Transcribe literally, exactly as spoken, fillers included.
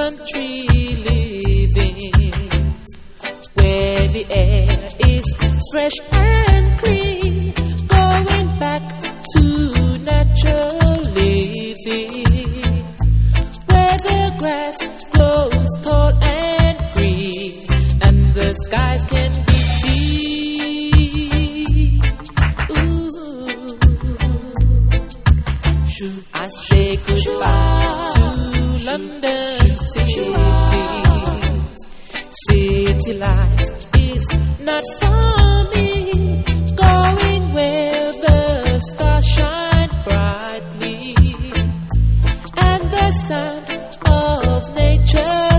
country living, where the air is fresh and clean, going back to natural living, where the grass grows tall and green, and the skies can be seen. Ooh. I say goodbye to London City. City life is not for me, going where the stars shine brightly and the sound of nature